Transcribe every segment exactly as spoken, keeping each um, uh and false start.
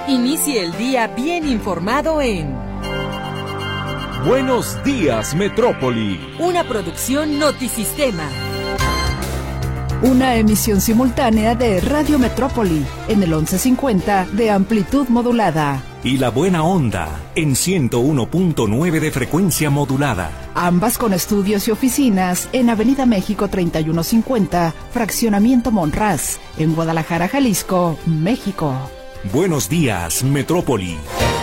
Inicie el día bien informado en Buenos Días, Metrópoli. Una producción Notisistema. Una emisión simultánea de Radio Metrópoli en el once cincuenta de amplitud modulada. Y La Buena Onda en ciento uno punto nueve de frecuencia modulada. Ambas con estudios y oficinas en Avenida México treinta y uno cincuenta, Fraccionamiento Monraz, en Guadalajara, Jalisco, México. Buenos días, Metrópoli.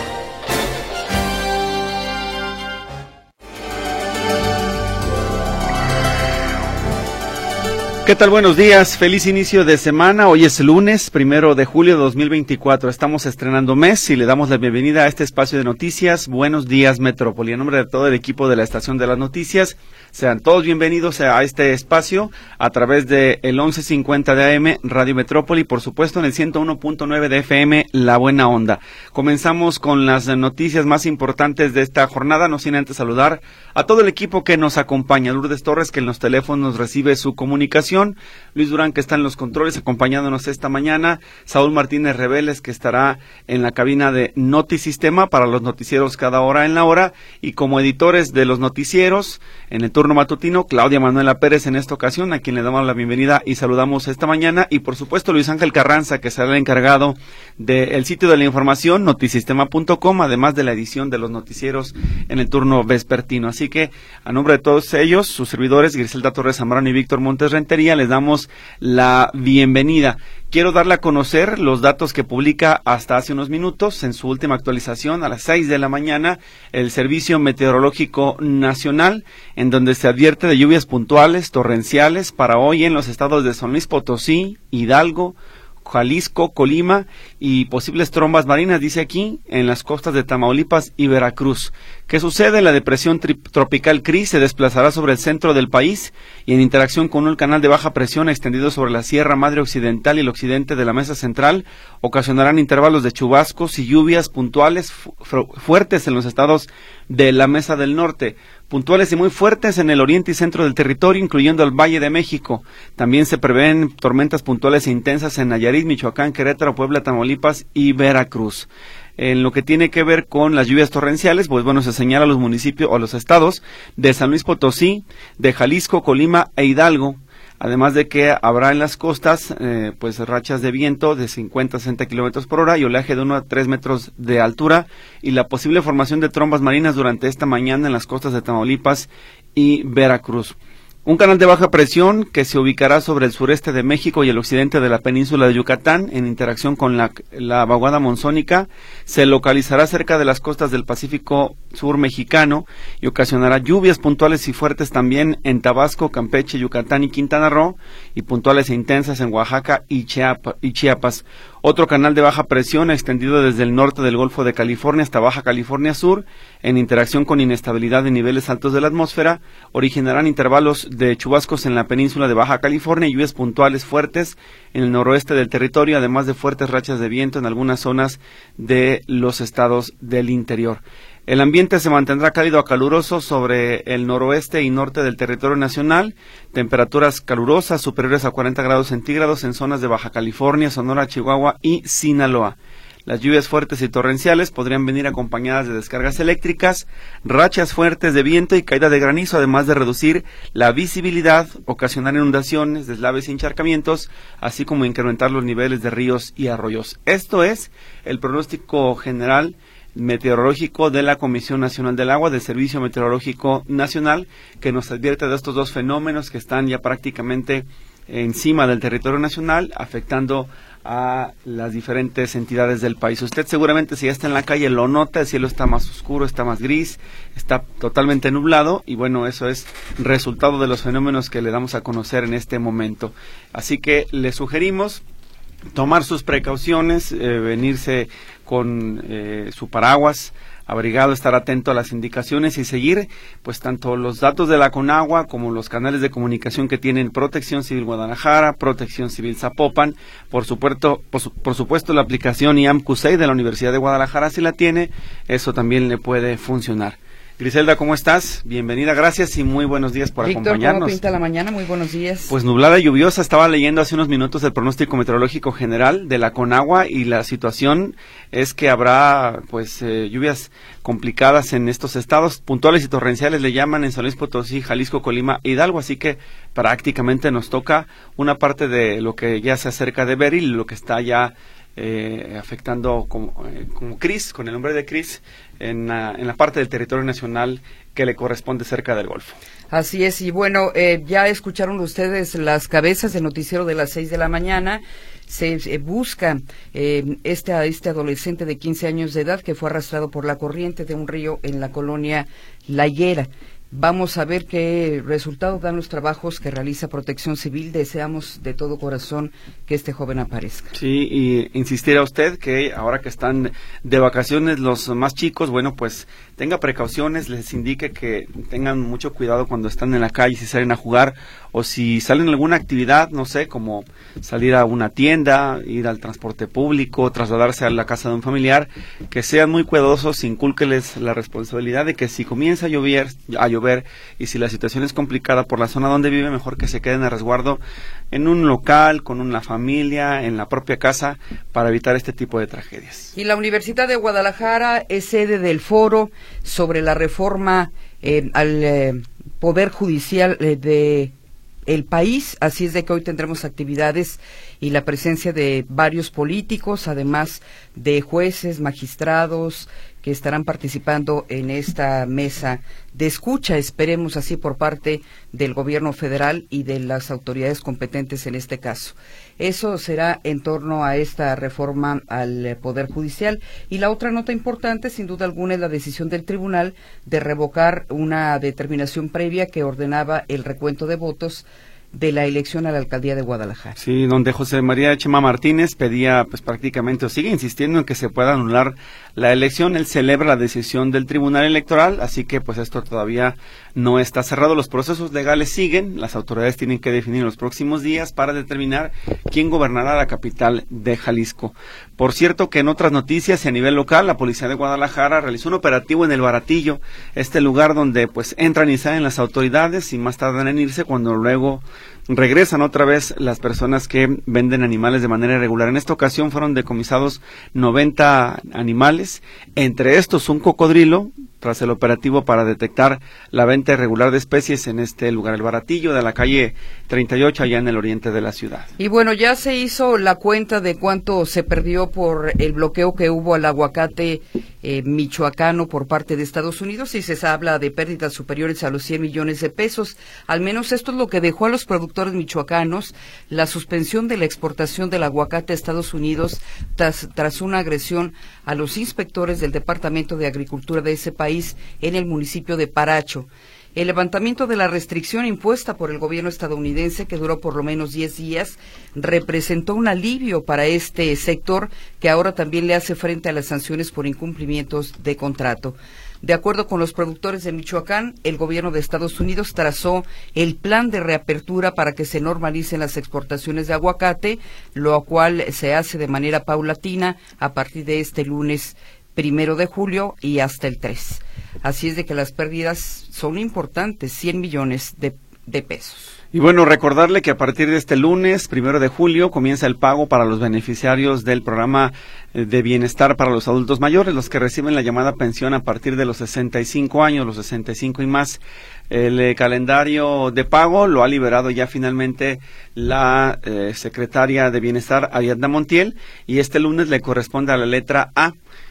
¿Qué tal? Buenos días, feliz inicio de semana. Hoy es lunes, primero de julio de dos mil veinticuatro. Estamos estrenando mes y le damos la bienvenida a este espacio de noticias. Buenos días, Metrópoli. En nombre de todo el equipo de la Estación de las Noticias, sean todos bienvenidos a este espacio a través de el once cincuenta de A M, Radio Metrópoli, por supuesto en el ciento uno punto nueve de F M, La Buena Onda. Comenzamos con las noticias más importantes de esta jornada, no sin antes saludar a todo el equipo que nos acompaña. Lourdes Torres, que en los teléfonos recibe su comunicación. Luis Durán, que está en los controles acompañándonos esta mañana. Saúl Martínez Reveles, que estará en la cabina de Notisistema para los noticieros cada hora en la hora. Y como editores de los noticieros, en el turno matutino, Claudia Manuela Pérez en esta ocasión, a quien le damos la bienvenida y saludamos esta mañana. Y por supuesto Luis Ángel Carranza, que será el encargado del sitio de la información, notisistema punto com, además de la edición de los noticieros en el turno vespertino. Así que, a nombre de todos ellos, sus servidores, Griselda Torres Zambrano y Víctor Montes Rentería, les damos la bienvenida. Quiero darle a conocer los datos que publica hasta hace unos minutos, en su última actualización a las seis de la mañana, el Servicio Meteorológico Nacional, en donde se advierte de lluvias puntuales, torrenciales, para hoy en los estados de San Luis Potosí, Hidalgo, Jalisco, Colima y posibles trombas marinas, dice aquí, en las costas de Tamaulipas y Veracruz. ¿Qué sucede? La depresión tropical Cris se desplazará sobre el centro del país y en interacción con un canal de baja presión extendido sobre la Sierra Madre Occidental y el occidente de la Mesa Central, ocasionarán intervalos de chubascos y lluvias puntuales fu fuertes en los estados de la Mesa del Norte, puntuales y muy fuertes en el oriente y centro del territorio, incluyendo el Valle de México. También se prevén tormentas puntuales e intensas en Nayarit, Michoacán, Querétaro, Puebla, Tamaulipas y Veracruz. En lo que tiene que ver con las lluvias torrenciales, pues bueno, se señala a los municipios o a los estados de San Luis Potosí, de Jalisco, Colima e Hidalgo, además de que habrá en las costas eh, pues rachas de viento de cincuenta a sesenta kilómetros por hora y oleaje de uno a tres metros de altura y la posible formación de trombas marinas durante esta mañana en las costas de Tamaulipas y Veracruz. Un canal de baja presión que se ubicará sobre el sureste de México y el occidente de la península de Yucatán, en interacción con la, la vaguada monzónica, se localizará cerca de las costas del Pacífico Sur mexicano y ocasionará lluvias puntuales y fuertes también en Tabasco, Campeche, Yucatán y Quintana Roo, y puntuales e intensas en Oaxaca y Chiapas. Y Chiapas. Otro canal de baja presión extendido desde el norte del Golfo de California hasta Baja California Sur, en interacción con inestabilidad de niveles altos de la atmósfera, originarán intervalos de chubascos en la península de Baja California y lluvias puntuales fuertes en el noroeste del territorio, además de fuertes rachas de viento en algunas zonas de los estados del interior. El ambiente se mantendrá cálido a caluroso sobre el noroeste y norte del territorio nacional, temperaturas calurosas superiores a cuarenta grados centígrados en zonas de Baja California, Sonora, Chihuahua y Sinaloa. Las lluvias fuertes y torrenciales podrían venir acompañadas de descargas eléctricas, rachas fuertes de viento y caída de granizo, además de reducir la visibilidad, ocasionar inundaciones, deslaves y encharcamientos, así como incrementar los niveles de ríos y arroyos. Esto es el pronóstico general meteorológico de la Comisión Nacional del Agua, del Servicio Meteorológico Nacional, que nos advierte de estos dos fenómenos que están ya prácticamente encima del territorio nacional, afectando a las diferentes entidades del país. Usted seguramente, si ya está en la calle, lo nota, el cielo está más oscuro, está más gris, está totalmente nublado, y bueno, eso es resultado de los fenómenos que le damos a conocer en este momento. Así que le sugerimos tomar sus precauciones, eh, venirse con eh, su paraguas abrigado, estar atento a las indicaciones y seguir pues tanto los datos de la Conagua como los canales de comunicación que tienen Protección Civil Guadalajara, Protección Civil Zapopan, por supuesto, por, su, por supuesto la aplicación I A M Q seis de la Universidad de Guadalajara, si la tiene, eso también le puede funcionar. Griselda, ¿cómo estás? Bienvenida, gracias y muy buenos días por Víctor, acompañarnos. ¿cómo pinta la mañana? Muy buenos días. Pues nublada y lluviosa. Estaba leyendo hace unos minutos el pronóstico meteorológico general de la Conagua y la situación es que habrá pues eh, lluvias complicadas en estos estados, puntuales y torrenciales le llaman en San Luis Potosí, Jalisco, Colima, Hidalgo, así que prácticamente nos toca una parte de lo que ya se acerca de Beryl y lo que está ya Eh, afectando como, eh, como Cris, con el nombre de Cris, en, uh, en la parte del territorio nacional que le corresponde cerca del Golfo. Así es, y bueno, eh, ya escucharon ustedes las cabezas del noticiero de las seis de la mañana. Se eh, busca eh, este, este adolescente de quince años de edad que fue arrastrado por la corriente de un río en la colonia La Higuera. Vamos a ver qué resultado dan los trabajos que realiza Protección Civil. Deseamos de todo corazón que este joven aparezca. Sí, y insistir a usted que ahora que están de vacaciones los más chicos, bueno, pues tenga precauciones, les indique que tengan mucho cuidado cuando están en la calle, si salen a jugar o si salen a alguna actividad, no sé, como salir a una tienda, ir al transporte público, trasladarse a la casa de un familiar, que sean muy cuidadosos, incúlqueles la responsabilidad de que si comienza a llover, a llover y si la situación es complicada por la zona donde vive, mejor que se queden a resguardo en un local, con una familia, en la propia casa, para evitar este tipo de tragedias. Y la Universidad de Guadalajara es sede del foro sobre la reforma eh, al eh, Poder Judicial eh, de el país, así es de que hoy tendremos actividades y la presencia de varios políticos, además de jueces, magistrados, que estarán participando en esta mesa de escucha, esperemos así por parte del gobierno federal y de las autoridades competentes en este caso. Eso será en torno a esta reforma al Poder Judicial. Y la otra nota importante, sin duda alguna, es la decisión del tribunal de revocar una determinación previa que ordenaba el recuento de votos de la elección a la alcaldía de Guadalajara. Sí, donde José María Chema Martínez pedía, pues prácticamente, o sigue insistiendo en que se pueda anular la elección. Él celebra la decisión del Tribunal Electoral, así que pues esto todavía no está cerrado. Los procesos legales siguen, las autoridades tienen que definir los próximos días para determinar quién gobernará la capital de Jalisco. Por cierto que en otras noticias y a nivel local, la Policía de Guadalajara realizó un operativo en El Baratillo, este lugar donde pues entran y salen las autoridades y más tardan en irse cuando luego regresan otra vez las personas que venden animales de manera irregular. En esta ocasión fueron decomisados noventa animales, entre estos un cocodrilo, tras el operativo para detectar la venta irregular de especies en este lugar, El Baratillo, de la calle treinta y ocho, allá en el oriente de la ciudad. Y bueno, ya se hizo la cuenta de cuánto se perdió por el bloqueo que hubo al aguacate eh, michoacano por parte de Estados Unidos, y se habla de pérdidas superiores a los cien millones de pesos. Al menos esto es lo que dejó a los productores michoacanos la suspensión de la exportación del aguacate a Estados Unidos tras, tras una agresión a los inspectores del Departamento de Agricultura de ese país en el municipio de Paracho. El levantamiento de la restricción impuesta por el gobierno estadounidense, que duró por lo menos diez días, representó un alivio para este sector que ahora también le hace frente a las sanciones por incumplimientos de contrato. De acuerdo con los productores de Michoacán, el gobierno de Estados Unidos trazó el plan de reapertura para que se normalicen las exportaciones de aguacate, lo cual se hace de manera paulatina a partir de este lunes primero de julio y hasta el tres. Así es de que las pérdidas son importantes, cien millones de, de pesos. Y bueno, recordarle que a partir de este lunes, primero de julio, comienza el pago para los beneficiarios del programa de bienestar para los adultos mayores, los que reciben la llamada pensión a partir de los sesenta y cinco años, los sesenta y cinco y más. El eh, calendario de pago lo ha liberado ya finalmente la eh, secretaria de Bienestar, Ariadna Montiel, y este lunes le corresponde a la letra A.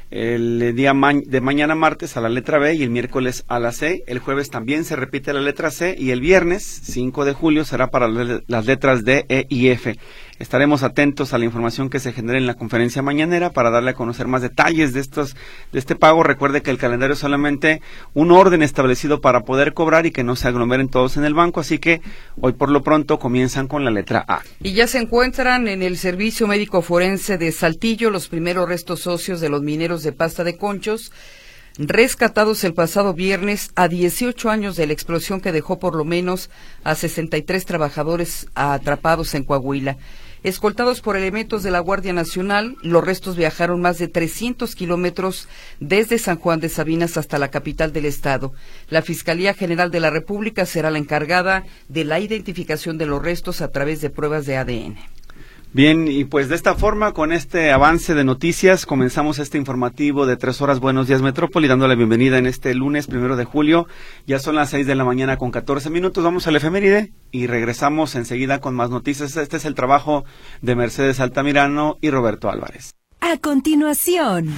El día ma- de mañana martes a la letra B y el miércoles a la C. El jueves también se repite la letra C y el viernes cinco de julio será para le- las letras D, E y F. Estaremos atentos a la información que se genere en la conferencia mañanera para darle a conocer más detalles de estos de este pago. Recuerde que el calendario es solamente un orden establecido para poder cobrar y que no se aglomeren todos en el banco, así que hoy por lo pronto comienzan con la letra A. Y ya se encuentran en el Servicio Médico Forense de Saltillo los primeros restos óseos de los mineros de Pasta de Conchos, rescatados el pasado viernes a dieciocho años de la explosión que dejó por lo menos a sesenta y tres trabajadores atrapados en Coahuila. Escoltados por elementos de la Guardia Nacional, los restos viajaron más de trescientos kilómetros desde San Juan de Sabinas hasta la capital del estado. La Fiscalía General de la República será la encargada de la identificación de los restos a través de pruebas de A D N. Bien, y pues de esta forma, con este avance de noticias, comenzamos este informativo de tres horas. Buenos días, Metrópoli, dando la bienvenida en este lunes primero de julio. Ya son las seis de la mañana con catorce minutos. Vamos al efeméride y regresamos enseguida con más noticias. Este es el trabajo de Mercedes Altamirano y Roberto Álvarez. A continuación.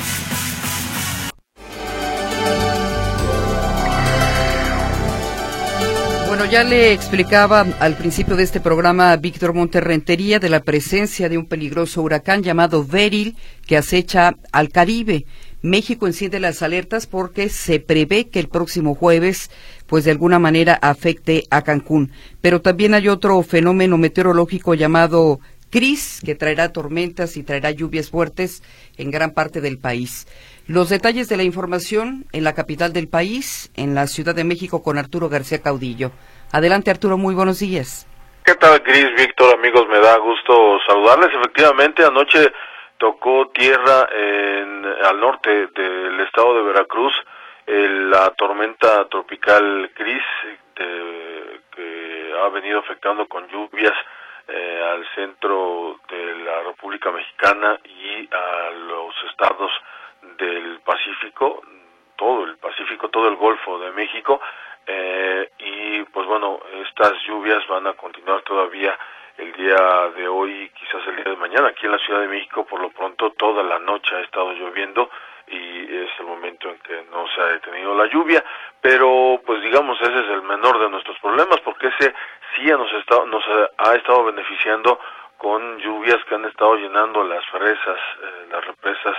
Bueno, ya le explicaba al principio de este programa a Víctor Monterrentería de la presencia de un peligroso huracán llamado Beryl que acecha al Caribe. México enciende las alertas porque se prevé que el próximo jueves, pues de alguna manera afecte a Cancún. Pero también hay otro fenómeno meteorológico llamado Cris, que traerá tormentas y traerá lluvias fuertes en gran parte del país. Los detalles de la información en la capital del país, en la Ciudad de México, con Arturo García Caudillo. Adelante, Arturo, muy buenos días. ¿Qué tal, Cris, Víctor, amigos? Me da gusto saludarles. Efectivamente, anoche tocó tierra en, al norte del estado de Veracruz eh, la tormenta tropical Cris, de, que ha venido afectando con lluvias eh, al centro de la República Mexicana y a los estados del Pacífico, todo el Pacífico, todo el Golfo de México, eh, y pues bueno, estas lluvias van a continuar todavía el día de hoy, quizás el día de mañana. Aquí en la Ciudad de México, por lo pronto, toda la noche ha estado lloviendo y es el momento en que no se ha detenido la lluvia, pero pues digamos, ese es el menor de nuestros problemas, porque ese sí nos, está, nos ha estado beneficiando con lluvias que han estado llenando las presas, eh, las represas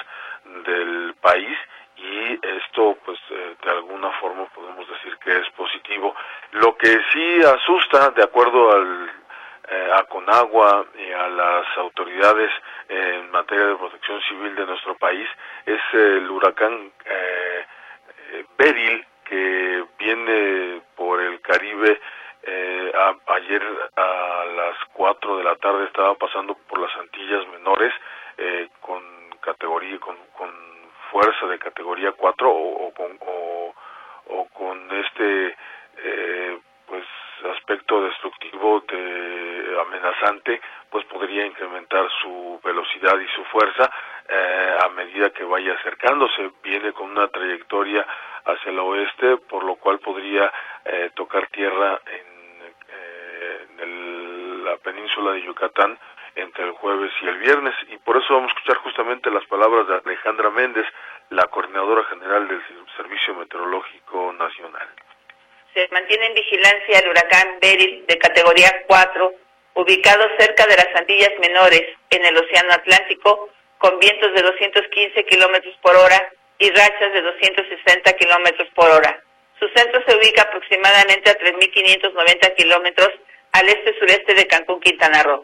del país, y esto pues eh, de alguna forma podemos decir que es positivo. Lo que sí asusta, de acuerdo al eh, a Conagua y a las autoridades eh, en materia de protección civil de nuestro país, es el huracán eh, eh, Beryl, que viene por el Caribe. Eh, a, ayer a las cuatro de la tarde estaba pasando por las Antillas Menores eh, con categoría, con, con fuerza de categoría cuatro o, o, con, o, o con este eh, pues aspecto destructivo de amenazante, pues podría incrementar su velocidad y su fuerza eh, a medida que vaya acercándose. Viene con una trayectoria hacia el oeste, por lo cual podría eh, tocar tierra en, eh, en el, la península de Yucatán entre el jueves y el viernes, y por eso vamos a escuchar justamente las palabras de Alejandra Méndez, la coordinadora general del Servicio Meteorológico Nacional. Se mantiene en vigilancia el huracán Beryl de categoría cuatro, ubicado cerca de las Antillas Menores, en el Océano Atlántico, con vientos de doscientos quince kilómetros por hora y rachas de doscientos sesenta kilómetros por hora. Su centro se ubica aproximadamente a tres mil quinientos noventa kilómetros al este-sureste de Cancún, Quintana Roo.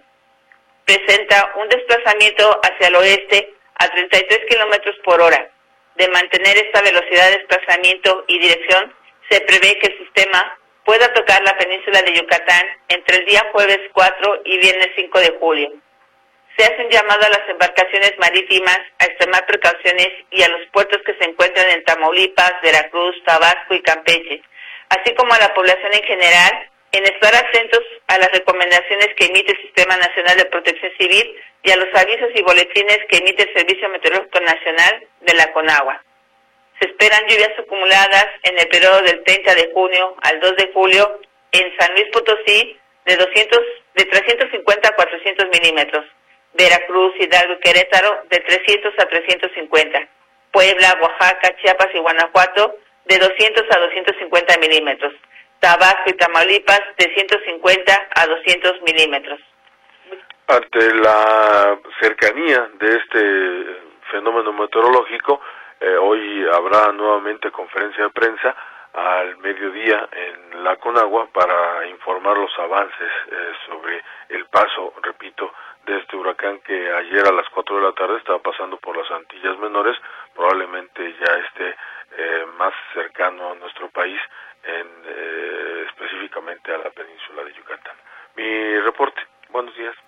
Presenta un desplazamiento hacia el oeste a treinta y tres kilómetros por hora. De mantener esta velocidad de desplazamiento y dirección, se prevé que el sistema pueda tocar la península de Yucatán entre el día jueves cuatro y viernes cinco de julio. Se hace un llamado a las embarcaciones marítimas a extremar precauciones y a los puertos que se encuentran en Tamaulipas, Veracruz, Tabasco y Campeche, así como a la población en general, en estar atentos a las recomendaciones que emite el Sistema Nacional de Protección Civil y a los avisos y boletines que emite el Servicio Meteorológico Nacional de la Conagua. Se esperan lluvias acumuladas en el periodo del treinta de junio al dos de julio en San Luis Potosí de doscientos, de trescientos cincuenta a cuatrocientos milímetros, Veracruz, Hidalgo y Querétaro de trescientos a trescientos cincuenta, Puebla, Oaxaca, Chiapas y Guanajuato de doscientos a doscientos cincuenta milímetros, Tabasco y Tamaulipas de ciento cincuenta a doscientos milímetros. Ante la cercanía de este fenómeno meteorológico, eh, hoy habrá nuevamente conferencia de prensa al mediodía en la Conagua para informar los avances eh, sobre el paso, repito, de este huracán que ayer a las cuatro de la tarde estaba pasando por las Antillas Menores, probablemente ya esté eh, más cercano a nuestro país, en, eh, específicamente a la península de Yucatán. Mi reporte, buenos días.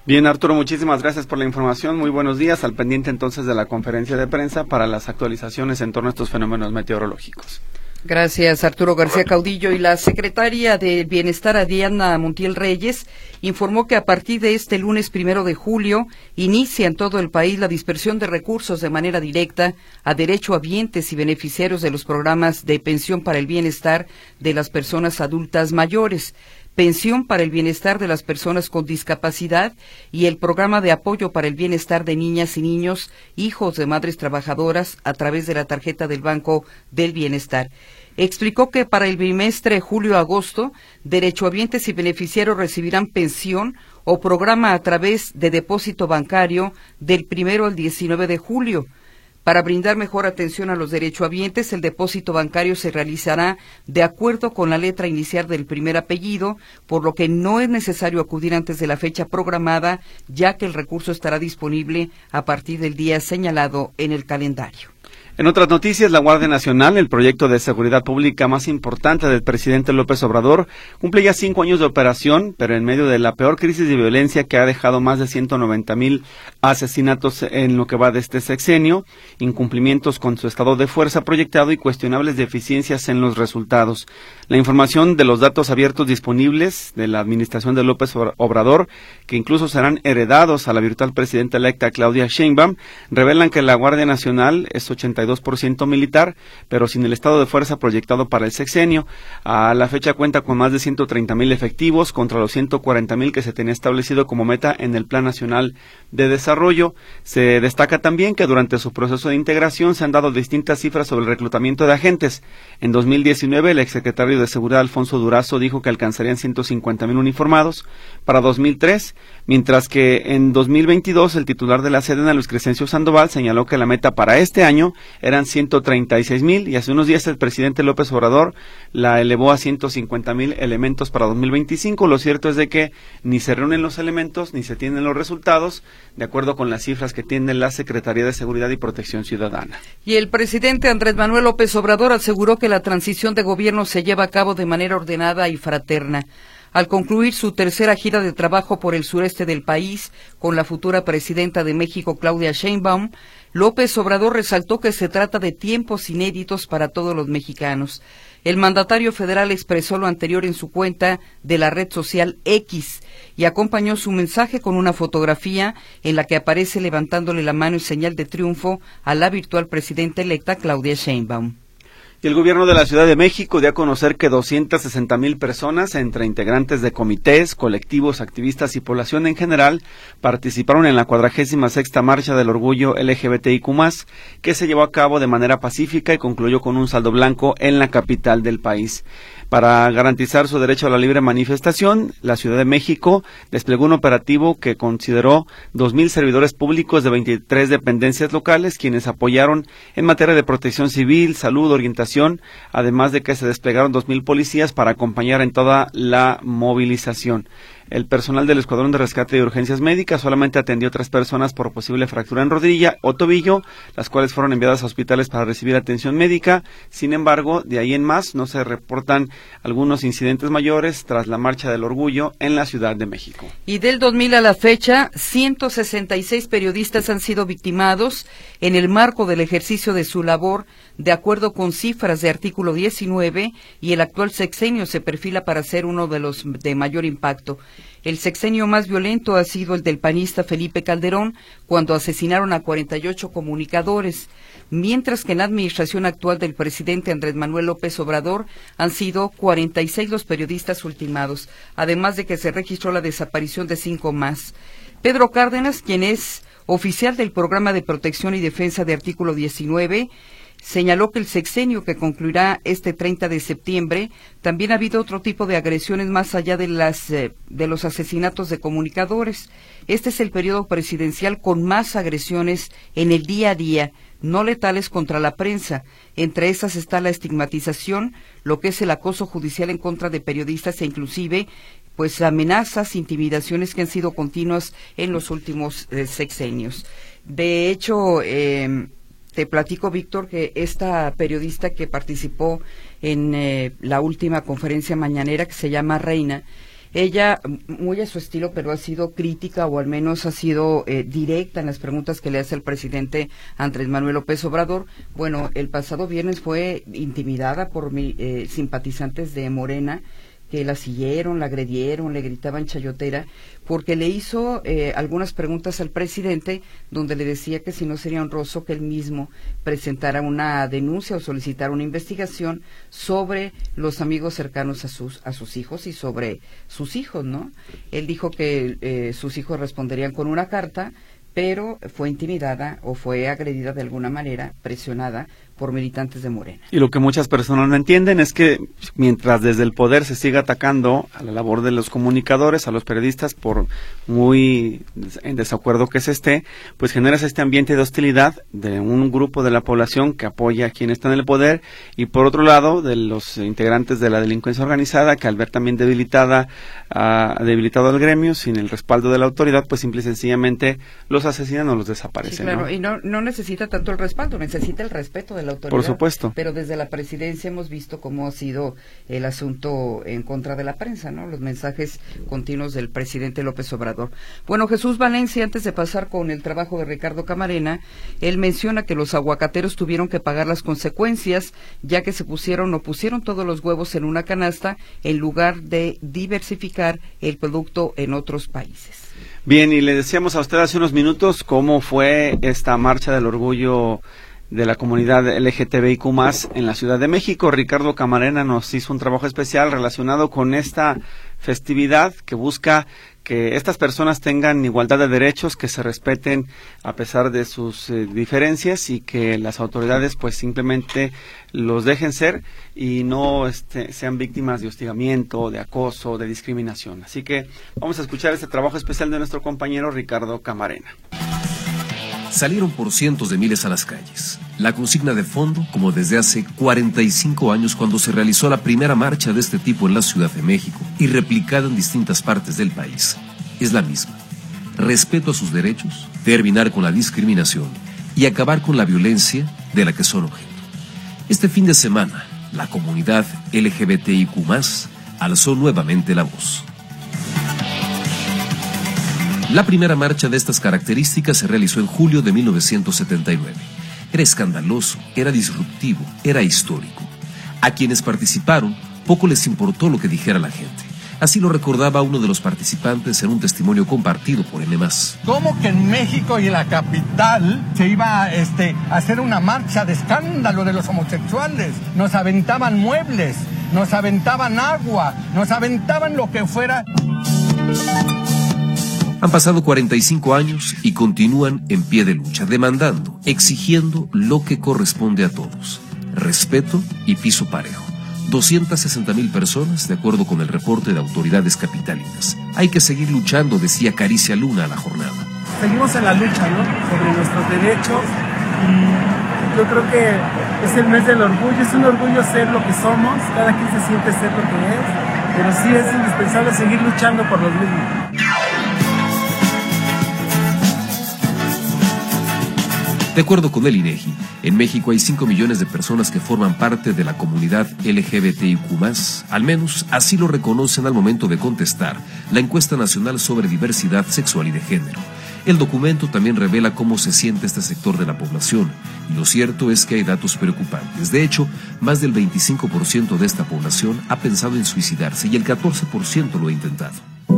Bien, Arturo, muchísimas gracias por la información. Muy buenos días. Al pendiente entonces de la conferencia de prensa para las actualizaciones en torno a estos fenómenos meteorológicos. Gracias, Arturo García Caudillo. Y la secretaria de Bienestar, Adriana Montiel Reyes, informó que a partir de este lunes primero de julio inicia en todo el país la dispersión de recursos de manera directa a derechohabientes y beneficiarios de los programas de pensión para el bienestar de las personas adultas mayores, pensión para el bienestar de las personas con discapacidad y el programa de apoyo para el bienestar de niñas y niños, hijos de madres trabajadoras, a través de la tarjeta del Banco del Bienestar. Explicó que para el bimestre julio-agosto, derechohabientes y beneficiarios recibirán pensión o programa a través de depósito bancario del primero al diecinueve de julio. Para brindar mejor atención a los derechohabientes, el depósito bancario se realizará de acuerdo con la letra inicial del primer apellido, por lo que no es necesario acudir antes de la fecha programada, ya que el recurso estará disponible a partir del día señalado en el calendario. En otras noticias, la Guardia Nacional, el proyecto de seguridad pública más importante del presidente López Obrador, cumple ya cinco años de operación, pero en medio de la peor crisis de violencia que ha dejado más de ciento noventa mil asesinatos en lo que va de este sexenio, incumplimientos con su estado de fuerza proyectado y cuestionables deficiencias en los resultados. La información de los datos abiertos disponibles de la administración de López Obrador, que incluso serán heredados a la virtual presidenta electa Claudia Sheinbaum, revelan que la Guardia Nacional es ochenta y dos por ciento militar, pero sin el estado de fuerza proyectado para el sexenio. A la fecha cuenta con más de ciento treinta mil efectivos contra los ciento cuarenta mil que se tenía establecido como meta en el Plan Nacional de Desarrollo. Se destaca también que durante su proceso de integración se han dado distintas cifras sobre el reclutamiento de agentes. En dos mil diecinueve, el exsecretario de Seguridad Alfonso Durazo dijo que alcanzarían ciento cincuenta mil uniformados para dos mil tres, mientras que en dos mil veintidós el titular de la Sedena, Luis Crescencio Sandoval, señaló que la meta para este año eran ciento treinta y seis mil y hace unos días el presidente López Obrador la elevó a ciento cincuenta mil elementos para dos mil veinticinco. Lo cierto es de que ni se reúnen los elementos ni se tienen los resultados, de acuerdo con las cifras que tiene la Secretaría de Seguridad y Protección Ciudadana. Y el presidente Andrés Manuel López Obrador aseguró que la transición de gobierno se lleva a cabo de manera ordenada y fraterna. Al concluir su tercera gira de trabajo por el sureste del país con la futura presidenta de México, Claudia Sheinbaum, López Obrador resaltó que se trata de tiempos inéditos para todos los mexicanos. El mandatario federal expresó lo anterior en su cuenta de la red social X y acompañó su mensaje con una fotografía en la que aparece levantándole la mano en señal de triunfo a la virtual presidenta electa Claudia Sheinbaum. Y el gobierno de la Ciudad de México dio a conocer que doscientas sesenta mil personas, entre integrantes de comités, colectivos, activistas y población en general, participaron en la cuadragésima sexta Marcha del Orgullo L G B T I Q más, que se llevó a cabo de manera pacífica y concluyó con un saldo blanco en la capital del país. Para garantizar su derecho a la libre manifestación, la Ciudad de México desplegó un operativo que consideró dos mil servidores públicos de veintitrés dependencias locales, quienes apoyaron en materia de protección civil, salud, orientación, además de que se desplegaron dos mil policías para acompañar en toda la movilización. El personal del Escuadrón de Rescate de Urgencias Médicas solamente atendió a tres personas por posible fractura en rodilla o tobillo, las cuales fueron enviadas a hospitales para recibir atención médica. Sin embargo, de ahí en más no se reportan algunos incidentes mayores tras la Marcha del Orgullo en la Ciudad de México. Y del dos mil a la fecha, ciento sesenta y seis periodistas han sido victimados en el marco del ejercicio de su labor, de acuerdo con cifras de artículo diecinueve, y el actual sexenio se perfila para ser uno de los de mayor impacto. El sexenio más violento ha sido el del panista Felipe Calderón, cuando asesinaron a cuarenta y ocho comunicadores, mientras que en la administración actual del presidente Andrés Manuel López Obrador han sido cuarenta y seis los periodistas ultimados, además de que se registró la desaparición de cinco más. Pedro Cárdenas, quien es oficial del Programa de Protección y Defensa de Artículo diecinueve, señaló que el sexenio que concluirá este treinta de septiembre también ha habido otro tipo de agresiones más allá de las eh, de los asesinatos de comunicadores. Este es el periodo presidencial con más agresiones en el día a día, no letales, contra la prensa. Entre esas está la estigmatización, lo que es el acoso judicial en contra de periodistas e inclusive pues amenazas, intimidaciones que han sido continuas en los últimos eh, sexenios. De hecho, eh, te platico, Víctor, que esta periodista que participó en eh, la última conferencia mañanera, que se llama Reina, Ella, muy a su estilo, pero ha sido crítica o al menos ha sido eh, directa en las preguntas que le hace el presidente Andrés Manuel López Obrador. Bueno, el pasado viernes fue intimidada por mi, eh, simpatizantes de Morena, que la siguieron, la agredieron, le gritaban chayotera, porque le hizo eh, algunas preguntas al presidente donde le decía que si no sería honroso que él mismo presentara una denuncia o solicitara una investigación sobre los amigos cercanos a sus a sus hijos y sobre sus hijos, ¿no? Él dijo que eh, sus hijos responderían con una carta, pero fue intimidada o fue agredida de alguna manera, presionada por militantes de Morena. Y lo que muchas personas no entienden es que mientras desde el poder se siga atacando a la labor de los comunicadores, a los periodistas, por muy en desacuerdo que se esté, pues generas este ambiente de hostilidad de un grupo de la población que apoya a quien está en el poder, y por otro lado de los integrantes de la delincuencia organizada, que al ver también debilitada ha debilitado al gremio sin el respaldo de la autoridad, pues simple y sencillamente los asesinan o los desaparecen. Sí, claro, ¿no? y no, no necesita tanto el respaldo, necesita el respeto de la autoridad. Por supuesto. Pero desde la presidencia hemos visto cómo ha sido el asunto en contra de la prensa, ¿no? Los mensajes continuos del presidente López Obrador. Bueno, Jesús Valencia, antes de pasar con el trabajo de Ricardo Camarena, él menciona que los aguacateros tuvieron que pagar las consecuencias, ya que se pusieron o pusieron todos los huevos en una canasta en lugar de diversificar el producto en otros países. Bien, y le decíamos a usted hace unos minutos cómo fue esta marcha del orgullo de la comunidad L G T B I Q más, en la Ciudad de México. Ricardo Camarena nos hizo un trabajo especial relacionado con esta festividad que busca que estas personas tengan igualdad de derechos, que se respeten a pesar de sus eh, diferencias, y que las autoridades pues simplemente los dejen ser y no este, sean víctimas de hostigamiento, de acoso, de discriminación. Así que vamos a escuchar este trabajo especial de nuestro compañero Ricardo Camarena. Salieron por cientos de miles a las calles. La consigna de fondo, como desde hace cuarenta y cinco años cuando se realizó la primera marcha de este tipo en la Ciudad de México y replicada en distintas partes del país, es la misma. Respeto a sus derechos, terminar con la discriminación y acabar con la violencia de la que son objeto. Este fin de semana, la comunidad L G B T I Q más, alzó nuevamente la voz. La primera marcha de estas características se realizó en julio de mil novecientos setenta y nueve. Era escandaloso, era disruptivo, era histórico. A quienes participaron, poco les importó lo que dijera la gente. Así lo recordaba uno de los participantes en un testimonio compartido por M más. ¿Cómo que en México y en la capital se iba este, a hacer una marcha de escándalo de los homosexuales? Nos aventaban muebles, nos aventaban agua, nos aventaban lo que fuera. Han pasado cuarenta y cinco años y continúan en pie de lucha, demandando, exigiendo lo que corresponde a todos: respeto y piso parejo. doscientas sesenta mil personas, de acuerdo con el reporte de autoridades capitalinas. Hay que seguir luchando, decía Caricia Luna a la jornada. Seguimos en la lucha, ¿no?, sobre nuestros derechos, y yo creo que es el mes del orgullo. Es un orgullo ser lo que somos, cada quien se siente ser lo que es, pero sí es indispensable seguir luchando por los mismos. De acuerdo con el INEGI, en México hay cinco millones de personas que forman parte de la comunidad L G B T I Q más, al menos así lo reconocen al momento de contestar la encuesta nacional sobre diversidad sexual y de género. El documento también revela cómo se siente este sector de la población, y lo cierto es que hay datos preocupantes. De hecho, más del veinticinco por ciento de esta población ha pensado en suicidarse y el catorce por ciento lo ha intentado.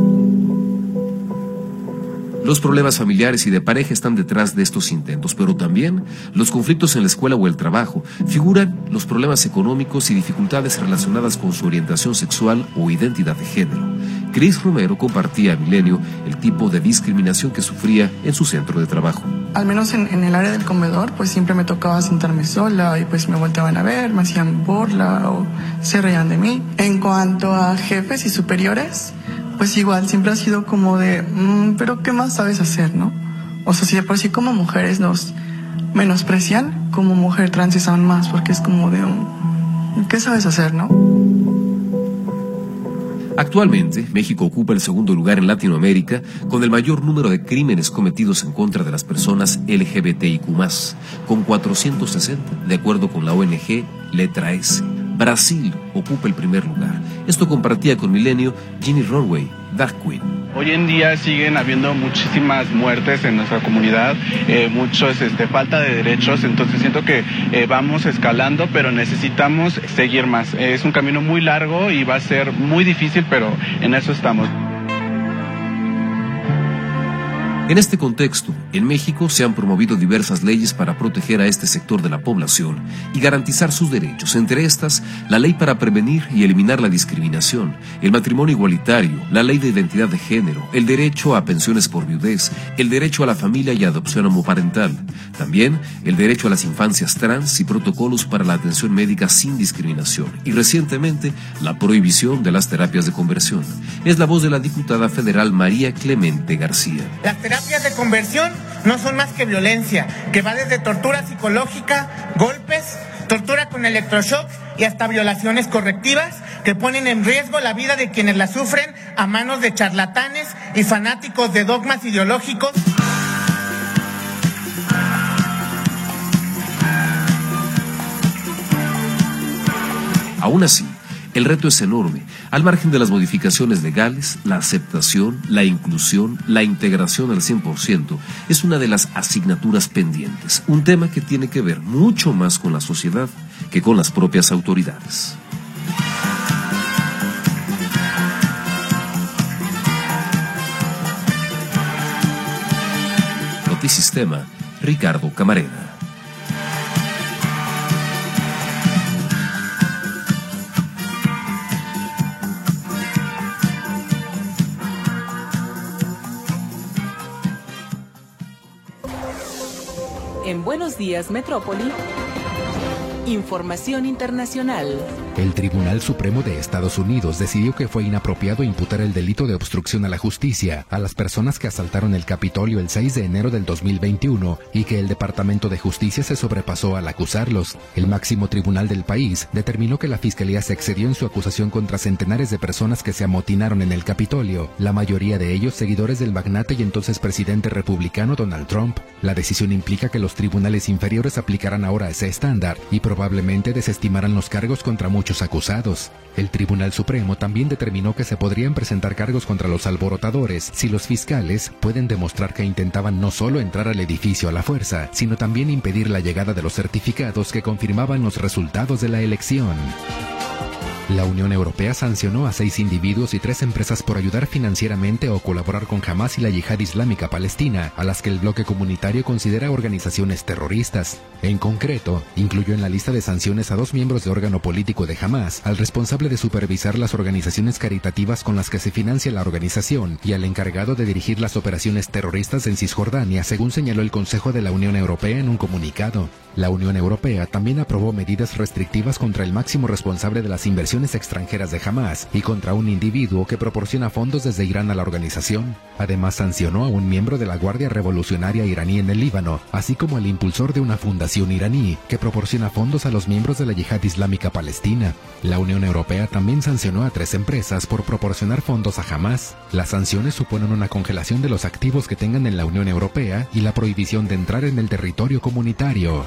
Los problemas familiares y de pareja están detrás de estos intentos, pero también los conflictos en la escuela o el trabajo. Figuran los problemas económicos y dificultades relacionadas con su orientación sexual o identidad de género. Cris Romero compartía a Milenio el tipo de discriminación que sufría en su centro de trabajo. Al menos en, en el área del comedor, pues siempre me tocaba sentarme sola y pues me volteaban a ver, me hacían burla o se reían de mí. En cuanto a jefes y superiores, pues igual, siempre ha sido como de, mmm, pero ¿qué más sabes hacer, no? O sea, si de por sí como mujeres nos menosprecian, como mujer trans es aún más, porque es como de, um, ¿qué sabes hacer, no? Actualmente, México ocupa el segundo lugar en Latinoamérica con el mayor número de crímenes cometidos en contra de las personas L G B T I Q más, con cuatrocientos sesenta, de acuerdo con la O N G Letra S. Brasil ocupa el primer lugar. Esto compartía con Milenio Ginny Runway, Dark Queen. Hoy en día siguen habiendo muchísimas muertes en nuestra comunidad, eh, muchos este, falta de derechos, entonces siento que eh, vamos escalando, pero necesitamos seguir más. Eh, es un camino muy largo y va a ser muy difícil, pero en eso estamos. En este contexto, en México se han promovido diversas leyes para proteger a este sector de la población y garantizar sus derechos, entre estas, la ley para prevenir y eliminar la discriminación, el matrimonio igualitario, la ley de identidad de género, el derecho a pensiones por viudez, el derecho a la familia y adopción homoparental, también el derecho a las infancias trans y protocolos para la atención médica sin discriminación, y recientemente, la prohibición de las terapias de conversión. Es la voz de la diputada federal María Clemente García. Las terapias de conversión no son más que violencia, que va desde tortura psicológica, golpes, tortura con electroshock y hasta violaciones correctivas que ponen en riesgo la vida de quienes la sufren a manos de charlatanes y fanáticos de dogmas ideológicos. Aún así, el reto es enorme. Al margen de las modificaciones legales, la aceptación, la inclusión, la integración al cien por ciento es una de las asignaturas pendientes, un tema que tiene que ver mucho más con la sociedad que con las propias autoridades. Notisistema, Ricardo Camarena. En Buenos Días, Metrópoli, información internacional. El Tribunal Supremo de Estados Unidos decidió que fue inapropiado imputar el delito de obstrucción a la justicia a las personas que asaltaron el Capitolio el seis de enero del dos mil veintiuno y que el Departamento de Justicia se sobrepasó al acusarlos. El máximo tribunal del país determinó que la Fiscalía se excedió en su acusación contra centenares de personas que se amotinaron en el Capitolio, la mayoría de ellos seguidores del magnate y entonces presidente republicano Donald Trump. La decisión implica que los tribunales inferiores aplicarán ahora ese estándar y probablemente desestimarán los cargos contra muchos acusados. El Tribunal Supremo también determinó que se podrían presentar cargos contra los alborotadores si los fiscales pueden demostrar que intentaban no solo entrar al edificio a la fuerza, sino también impedir la llegada de los certificados que confirmaban los resultados de la elección. La Unión Europea sancionó a seis individuos y tres empresas por ayudar financieramente o colaborar con Hamas y la Yihad Islámica Palestina, a las que el bloque comunitario considera organizaciones terroristas. En concreto, incluyó en la lista de sanciones a dos miembros de órgano político de Hamas, al responsable de supervisar las organizaciones caritativas con las que se financia la organización y al encargado de dirigir las operaciones terroristas en Cisjordania, según señaló el Consejo de la Unión Europea en un comunicado. La Unión Europea también aprobó medidas restrictivas contra el máximo responsable de las inversiones extranjeras de Hamas y contra un individuo que proporciona fondos desde Irán a la organización. Además, sancionó a un miembro de la Guardia Revolucionaria iraní en el Líbano, así como al impulsor de una fundación iraní que proporciona fondos a los miembros de la Yihad Islámica Palestina. La Unión Europea también sancionó a tres empresas por proporcionar fondos a Hamas. Las sanciones suponen una congelación de los activos que tengan en la Unión Europea y la prohibición de entrar en el territorio comunitario.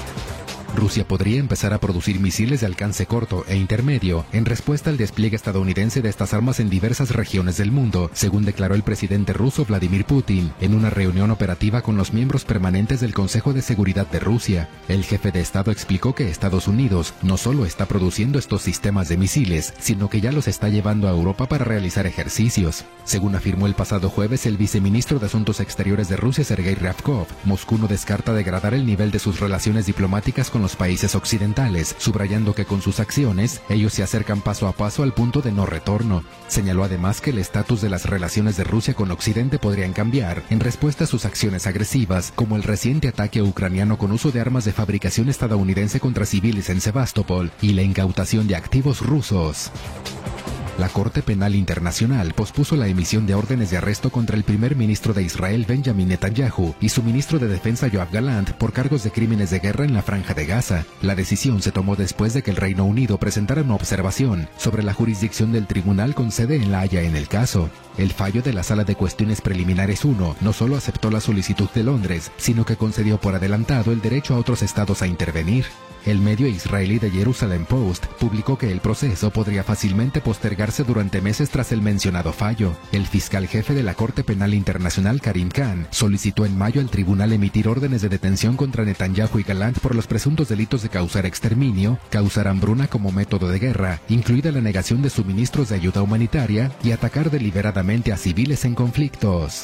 Rusia podría empezar a producir misiles de alcance corto e intermedio en respuesta al despliegue estadounidense de estas armas en diversas regiones del mundo, según declaró el presidente ruso Vladimir Putin en una reunión operativa con los miembros permanentes del Consejo de Seguridad de Rusia. El jefe de Estado explicó que Estados Unidos no solo está produciendo estos sistemas de misiles, sino que ya los está llevando a Europa para realizar ejercicios. Según afirmó el pasado jueves el viceministro de Asuntos Exteriores de Rusia, Sergei Ryabkov, Moscú no descarta degradar el nivel de sus relaciones diplomáticas con los países occidentales, subrayando que con sus acciones, ellos se acercan paso a paso al punto de no retorno. Señaló además que el estatus de las relaciones de Rusia con Occidente podrían cambiar en respuesta a sus acciones agresivas, como el reciente ataque ucraniano con uso de armas de fabricación estadounidense contra civiles en Sebastopol y la incautación de activos rusos. La Corte Penal Internacional pospuso la emisión de órdenes de arresto contra el primer ministro de Israel, Benjamin Netanyahu, y su ministro de Defensa, Yoav Gallant, por cargos de crímenes de guerra en la Franja de Gaza. La decisión se tomó después de que el Reino Unido presentara una observación sobre la jurisdicción del tribunal con sede en La Haya en el caso. El fallo de la Sala de Cuestiones Preliminares uno no solo aceptó la solicitud de Londres, sino que concedió por adelantado el derecho a otros estados a intervenir. El medio israelí The Jerusalem Post publicó que el proceso podría fácilmente postergarse durante meses tras el mencionado fallo. El fiscal jefe de la Corte Penal Internacional, Karim Khan, solicitó en mayo al tribunal emitir órdenes de detención contra Netanyahu y Gallant por los presuntos delitos de causar exterminio, causar hambruna como método de guerra, incluida la negación de suministros de ayuda humanitaria y atacar deliberadamente a civiles en conflictos.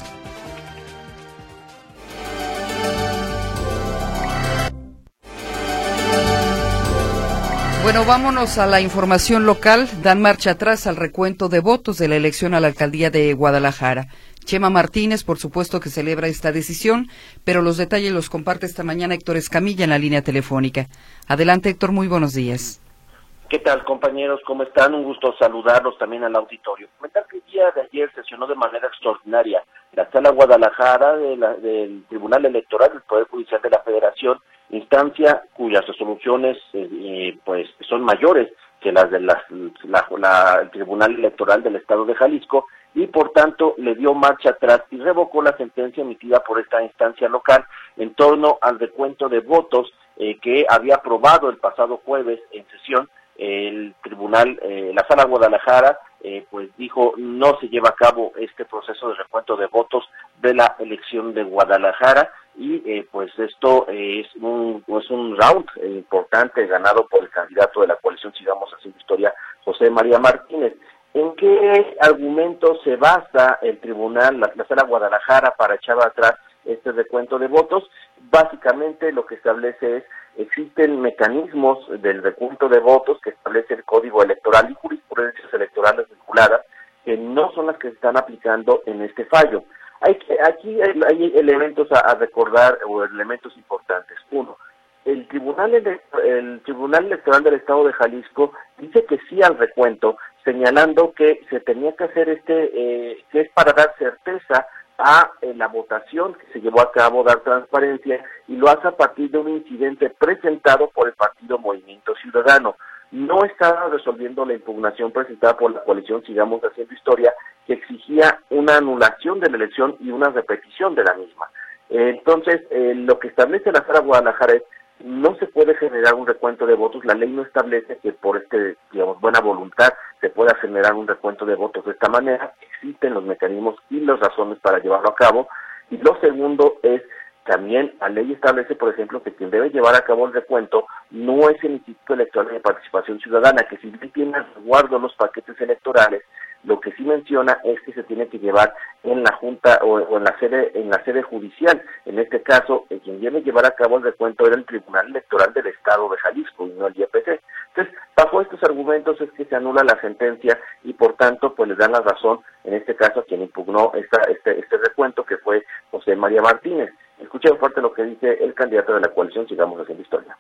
Bueno, vámonos a la información local. Dan marcha atrás al recuento de votos de la elección a la alcaldía de Guadalajara. Chema Martínez, por supuesto que celebra esta decisión, pero los detalles los comparte esta mañana Héctor Escamilla en la línea telefónica. Adelante, Héctor, muy buenos días. ¿Qué tal, compañeros? ¿Cómo están? Un gusto saludarlos también al auditorio. Comentar que el día de ayer sesionó de manera extraordinaria la Sala Guadalajara de la, del Tribunal Electoral del Poder Judicial de la Federación, instancia cuyas resoluciones eh, pues son mayores que las de la, la, la, el Tribunal Electoral del Estado de Jalisco, y por tanto le dio marcha atrás y revocó la sentencia emitida por esta instancia local en torno al recuento de votos eh, que había aprobado el pasado jueves en sesión. El tribunal, eh, la Sala Guadalajara, eh, pues dijo no se lleva a cabo este proceso de recuento de votos de la elección de Guadalajara, y eh, pues esto eh, es un es un round eh, importante ganado por el candidato de la coalición Sigamos Haciendo Historia, José María Martínez. ¿En qué argumento se basa el tribunal, la, la Sala Guadalajara, para echar atrás este recuento de votos? Básicamente lo que establece es, existen mecanismos del recuento de votos que establece el Código Electoral y jurisprudencias electorales vinculadas que no son las que se están aplicando en este fallo. Hay que, aquí hay, hay elementos a, a recordar, o elementos importantes. Uno, el Tribunal, ele, el Tribunal Electoral del Estado de Jalisco dice que sí al recuento, señalando que se tenía que hacer este, eh, que es para dar certeza a eh, la votación que se llevó a cabo, dar transparencia, y lo hace a partir de un incidente presentado por el partido Movimiento Ciudadano. No está resolviendo la impugnación presentada por la coalición Sigamos Haciendo Historia, que exigía una anulación de la elección y una repetición de la misma. Eh, entonces, eh, lo que establece la Sala Guadalajara es no se puede generar un recuento de votos. La ley no establece que por este, digamos, buena voluntad se pueda generar un recuento de votos de esta manera. Existen los mecanismos y las razones para llevarlo a cabo. Y lo segundo es, también la ley establece, por ejemplo, que quien debe llevar a cabo el recuento no es el Instituto Electoral de Participación Ciudadana, que si bien tiene a resguardo los paquetes electorales, lo que sí menciona es que se tiene que llevar en la Junta o, o en la sede en la sede judicial. En este caso, el quien debe llevar a cabo el recuento era el Tribunal Electoral del Estado de Jalisco y no el I E P C. Entonces, bajo estos argumentos es que se anula la sentencia y por tanto pues le dan la razón, en este caso, a quien impugnó esta, este, este recuento, que fue José María Martínez. Escuchen fuerte lo que dice el candidato de la coalición Sigamos Haciendo Historia.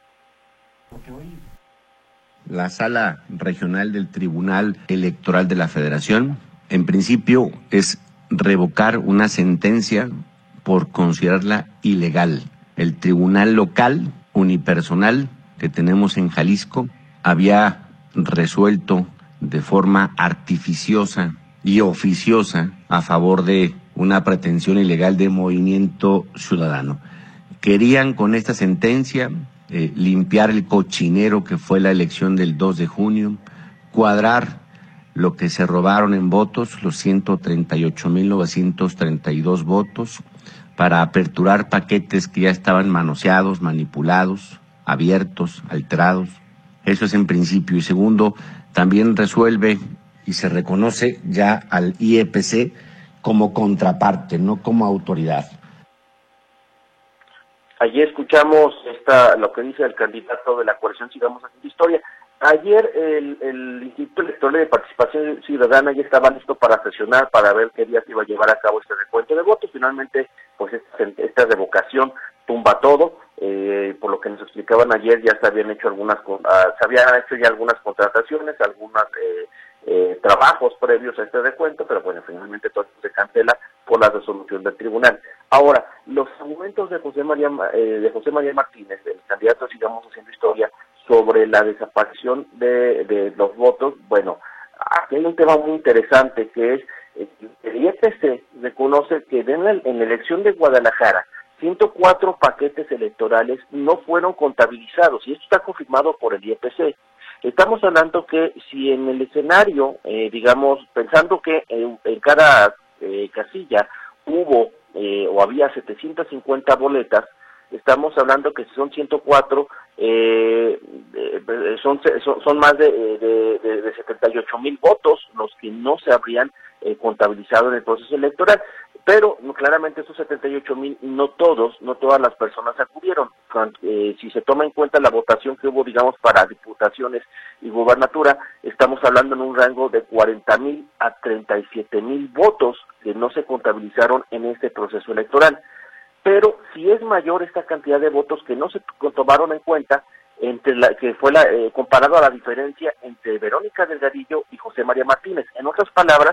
La Sala Regional del Tribunal Electoral de la Federación, en principio, es revocar una sentencia por considerarla ilegal. El Tribunal Local Unipersonal que tenemos en Jalisco había resuelto de forma artificiosa y oficiosa a favor de una pretensión ilegal de Movimiento Ciudadano. Querían con esta sentencia eh, limpiar el cochinero que fue la elección del dos de junio, cuadrar lo que se robaron en votos, los ciento treinta y ocho mil novecientos treinta y dos votos, para aperturar paquetes que ya estaban manoseados, manipulados, abiertos, alterados. Eso es en principio. Y segundo, también resuelve y se reconoce ya al I E P C como contraparte, no como autoridad. Allí escuchamos esta, lo que dice el candidato de la coalición Sigamos Haciendo Historia. Ayer el, el Instituto Electoral de Participación Ciudadana ya estaba listo para sesionar, para ver qué día se iba a llevar a cabo este recuento de votos. Finalmente, pues esta, esta revocación tumba todo. Eh, por lo que nos explicaban ayer, ya se habían hecho algunas, uh, se habían hecho ya algunas contrataciones, algunos eh, eh, trabajos previos a este recuento, pero bueno, finalmente todo se cancela por la resolución del tribunal. Ahora, los argumentos de José María eh, de José María Martínez, el candidato Sigamos Haciendo Historia, sobre la desaparición de, de los votos, bueno, aquí hay un tema muy interesante que es, el I E P C reconoce que en la, en la elección de Guadalajara ciento cuatro paquetes electorales no fueron contabilizados, y esto está confirmado por el I E P C. Estamos hablando que si en el escenario, eh, digamos, pensando que en, en cada eh, casilla hubo eh, o había setecientas cincuenta boletas, estamos hablando que si son ciento cuatro, eh, eh, son, son, son más de, de, de, de setenta y ocho mil votos los que no se habrían eh, contabilizado en el proceso electoral. Pero claramente esos setenta y ocho mil, no todos, no todas las personas acudieron. Eh, si se toma en cuenta la votación que hubo, digamos, para diputaciones y gubernatura, estamos hablando en un rango de cuarenta mil a treinta y siete mil votos que no se contabilizaron en este proceso electoral. Pero si es mayor esta cantidad de votos que no se tomaron en cuenta, entre la que fue la, eh, comparado a la diferencia entre Verónica Delgadillo y José María Martínez. En otras palabras,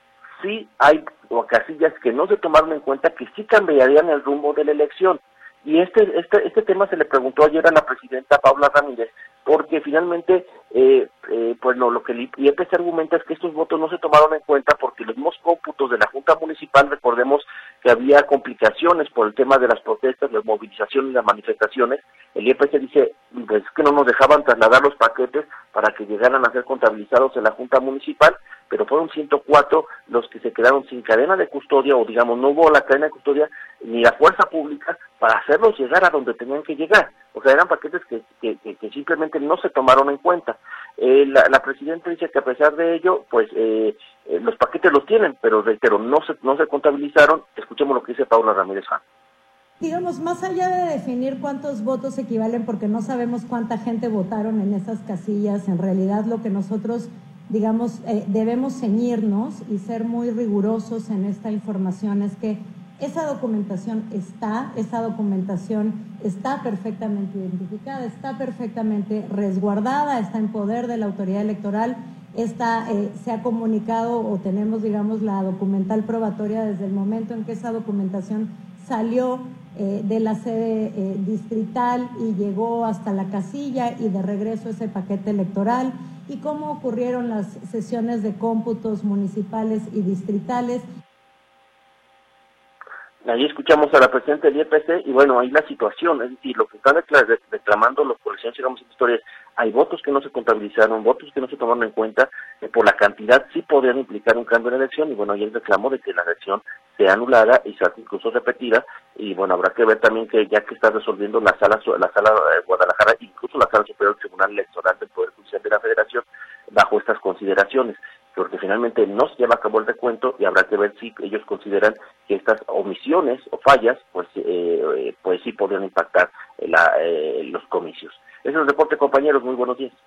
sí hay casillas que no se tomaron en cuenta que sí cambiarían el rumbo de la elección. Y este este este tema se le preguntó ayer a la presidenta Paula Ramírez, porque finalmente eh, eh, pues no, lo que el I E P C argumenta es que estos votos no se tomaron en cuenta porque los mismos cómputos de la Junta Municipal, recordemos que había complicaciones por el tema de las protestas, las movilizaciones y las manifestaciones. El I E P C dice pues que no nos dejaban trasladar los paquetes para que llegaran a ser contabilizados en la Junta Municipal, pero fueron ciento cuatro los que se quedaron sin cadena de custodia, o digamos no hubo la cadena de custodia ni la fuerza pública para hacerlos llegar a donde tenían que llegar. O sea, eran paquetes que, que, que, que simplemente no se tomaron en cuenta. Eh, la, la presidenta dice que a pesar de ello, pues eh, eh, los paquetes los tienen, pero reitero, no se, no se contabilizaron. Escuchemos lo que dice Paula Ramírez. Digamos, más allá de definir cuántos votos equivalen, porque no sabemos cuánta gente votaron en esas casillas, en realidad lo que nosotros, digamos, eh, debemos ceñirnos y ser muy rigurosos en esta información es que esa documentación está, esa documentación está perfectamente identificada, está perfectamente resguardada, está en poder de la autoridad electoral, está, eh, se ha comunicado o tenemos, digamos, la documental probatoria desde el momento en que esa documentación salió eh, de la sede eh, distrital y llegó hasta la casilla y de regreso ese paquete electoral, y cómo ocurrieron las sesiones de cómputos municipales y distritales. Ahí escuchamos a la presidenta del I E P C y bueno, ahí la situación, es decir, lo que están reclamando los coleccionistas, digamos, en historias, hay votos que no se contabilizaron, votos que no se tomaron en cuenta, eh, por la cantidad sí podrían implicar un cambio en la elección, y bueno, ahí el reclamo de que la elección sea anulada y sea incluso repetida, y bueno, habrá que ver también que ya que está resolviendo la sala la sala de Guadalajara, incluso la sala superior del Tribunal Electoral del Poder Judicial de la Federación, bajo estas consideraciones, porque finalmente no se lleva a cabo el recuento y habrá que ver si ellos consideran que estas omisiones o fallas, pues eh, pues sí podrían impactar la, eh, los comicios. Ese es el reporte, compañeros, muy buenos días.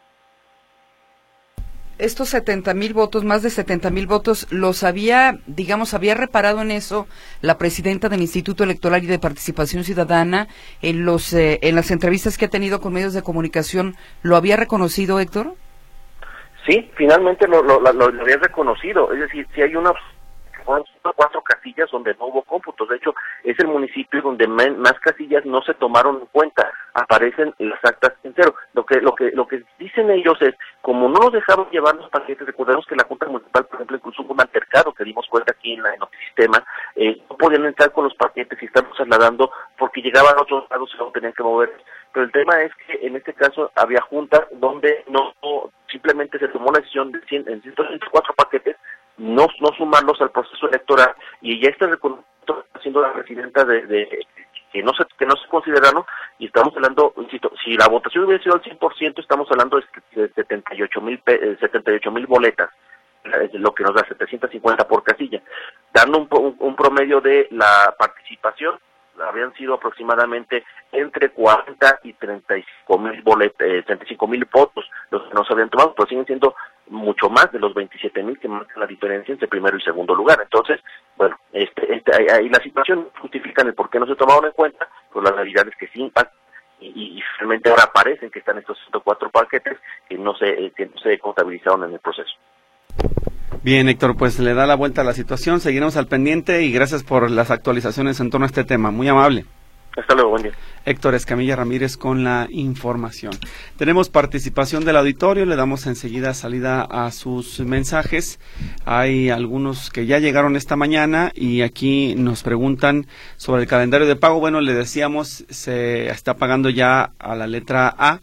Estos setenta mil votos, más de setenta mil votos, los había, digamos, había reparado en eso la presidenta del Instituto Electoral y de Participación Ciudadana en los eh, en las entrevistas que ha tenido con medios de comunicación. ¿Lo había reconocido, Héctor? Sí, finalmente lo, lo, lo, lo había reconocido, es decir, si hay una cuatro casillas donde no hubo cómputos, de hecho es el municipio donde men, más casillas no se tomaron en cuenta, aparecen las actas en cero. Lo que lo que lo que dicen ellos es, como no nos dejaron llevar los paquetes, recordemos que la Junta Municipal, por ejemplo, incluso hubo un altercado que dimos cuenta aquí en, la, en el sistema, eh, no podían entrar con los paquetes y estamos trasladando porque llegaban a otros lados y no tenían que mover. Pero el tema es que en este caso había juntas donde no, no simplemente se tomó la decisión de cien, en ciento cuatro paquetes no no sumarlos al proceso electoral, y ya está reconociendo haciendo la presidenta de, de que no se que no se consideraron, y estamos hablando, insisto, si la votación hubiera sido al cien por ciento, estamos hablando de setenta y ocho mil boletas, lo que nos da setecientos cincuenta por casilla, dando un, un, un promedio de la participación. Habían sido aproximadamente entre cuarenta y treinta y cinco mil boletas, eh, treinta y cinco mil votos los que no se habían tomado, pero siguen siendo mucho más de los veintisiete mil que marcan la diferencia entre primero y segundo lugar. Entonces, bueno, este, este, ahí, ahí la situación justifican el por qué no se tomaron en cuenta, pero la realidad es que sí impactan, y, y, y finalmente ahora aparecen que están estos ciento cuatro paquetes que no se, que no se contabilizaron en el proceso. Bien, Héctor, pues le da la vuelta a la situación, seguiremos al pendiente y gracias por las actualizaciones en torno a este tema, muy amable. Hasta luego, buen día. Héctor Escamilla Ramírez con la información. Tenemos participación del auditorio, le damos enseguida salida a sus mensajes. Hay algunos que ya llegaron esta mañana y aquí nos preguntan sobre el calendario de pago. Bueno, le decíamos, se está pagando ya a la letra A.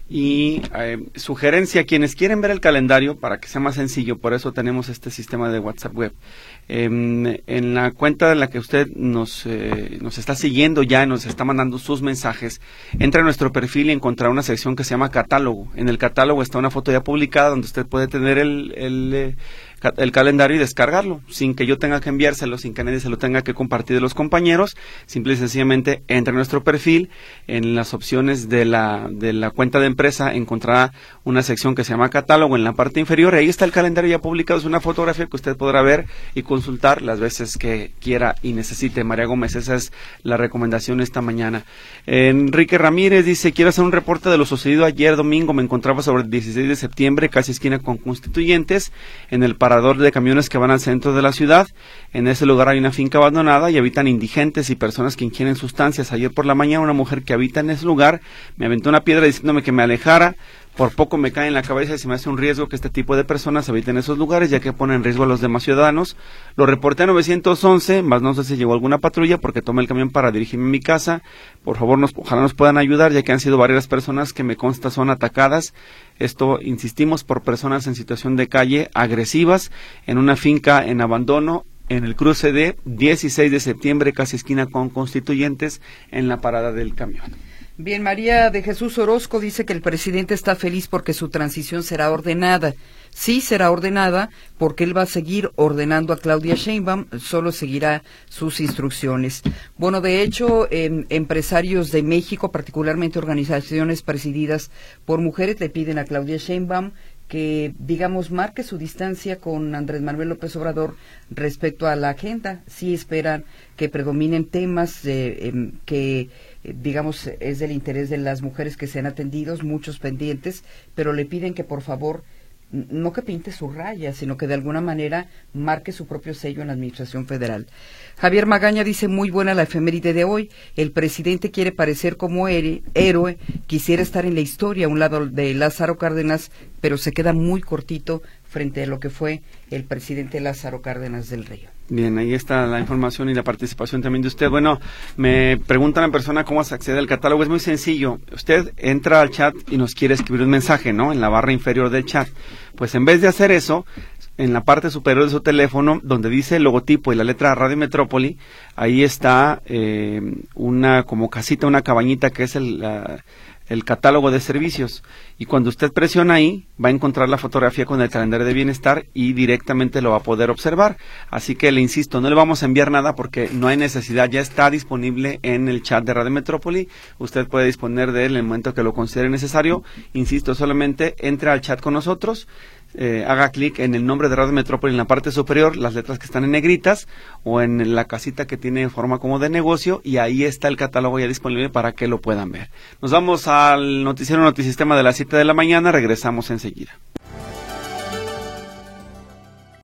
Y eh, sugerencia, quienes quieren ver el calendario para que sea más sencillo, por eso tenemos este sistema de WhatsApp web. Eh, en la cuenta en la que usted nos, eh, nos está siguiendo ya, nos está mandando sus mensajes, entra a nuestro perfil y encontrará una sección que se llama catálogo. En el catálogo está una foto ya publicada donde usted puede tener el, el, eh, el calendario y descargarlo, sin que yo tenga que enviárselo, sin que nadie se lo tenga que compartir de los compañeros. Simple y sencillamente entra a nuestro perfil, en las opciones de la, de la cuenta de empresa encontrará una sección que se llama catálogo en la parte inferior, y ahí está el calendario ya publicado, es una fotografía que usted podrá ver y consultar las veces que quiera y necesite. María Gómez, esa es la recomendación esta mañana. Enrique Ramírez dice, quiero hacer un reporte de lo sucedido ayer domingo, me encontraba sobre el dieciséis de septiembre, casi esquina con Constituyentes, en el parador de camiones que van al centro de la ciudad. En ese lugar hay una finca abandonada y habitan indigentes y personas que ingieren sustancias. Ayer por la mañana una mujer que habita en ese lugar me aventó una piedra diciéndome que me alejara. Por poco me cae en la cabeza y se me hace un riesgo que este tipo de personas habiten en esos lugares, ya que ponen en riesgo a los demás ciudadanos. Lo reporté a nueve once, más no sé si llegó alguna patrulla porque tomé el camión para dirigirme a mi casa. Por favor, nos, ojalá nos puedan ayudar, ya que han sido varias personas que me consta son atacadas. Esto, insistimos, por personas en situación de calle agresivas en una finca en abandono en el cruce de dieciséis de septiembre, casi esquina con Constituyentes, en la parada del camión. Bien, María de Jesús Orozco dice que el presidente está feliz porque su transición será ordenada. Sí será ordenada porque él va a seguir ordenando a Claudia Sheinbaum, solo seguirá sus instrucciones. Bueno, de hecho, eh, empresarios de México, particularmente organizaciones presididas por mujeres, le piden a Claudia Sheinbaum que, digamos, marque su distancia con Andrés Manuel López Obrador respecto a la agenda. Sí esperan que predominen temas eh, eh, que, eh, digamos, es del interés de las mujeres que sean atendidos, muchos pendientes, pero le piden que, por favor, no que pinte su raya, sino que de alguna manera marque su propio sello en la Administración Federal. Javier Magaña dice, muy buena la efeméride de hoy, el presidente quiere parecer como héroe, quisiera estar en la historia a un lado de Lázaro Cárdenas, pero se queda muy cortito frente a lo que fue el presidente Lázaro Cárdenas del Río. Bien, ahí está la información y la participación también de usted. Bueno, me preguntan en persona cómo se accede al catálogo. Es muy sencillo. Usted entra al chat y nos quiere escribir un mensaje, ¿no? En la barra inferior del chat. Pues en vez de hacer eso, en la parte superior de su teléfono, donde dice el logotipo y la letra Radio Metrópoli, ahí está eh, una como casita, una cabañita que es el... La, el catálogo de servicios, y cuando usted presiona ahí va a encontrar la fotografía con el calendario de bienestar y directamente lo va a poder observar. Así que le insisto, no le vamos a enviar nada porque no hay necesidad, ya está disponible en el chat de Radio Metrópoli, usted puede disponer de él en el momento que lo considere necesario. Insisto, solamente entre al chat con nosotros, Eh, haga clic en el nombre de Radio Metrópoli en la parte superior, las letras que están en negritas, o en la casita que tiene forma como de negocio, y ahí está el catálogo ya disponible para que lo puedan ver. Nos vamos al noticiero Notisistema de las siete de la mañana, regresamos enseguida.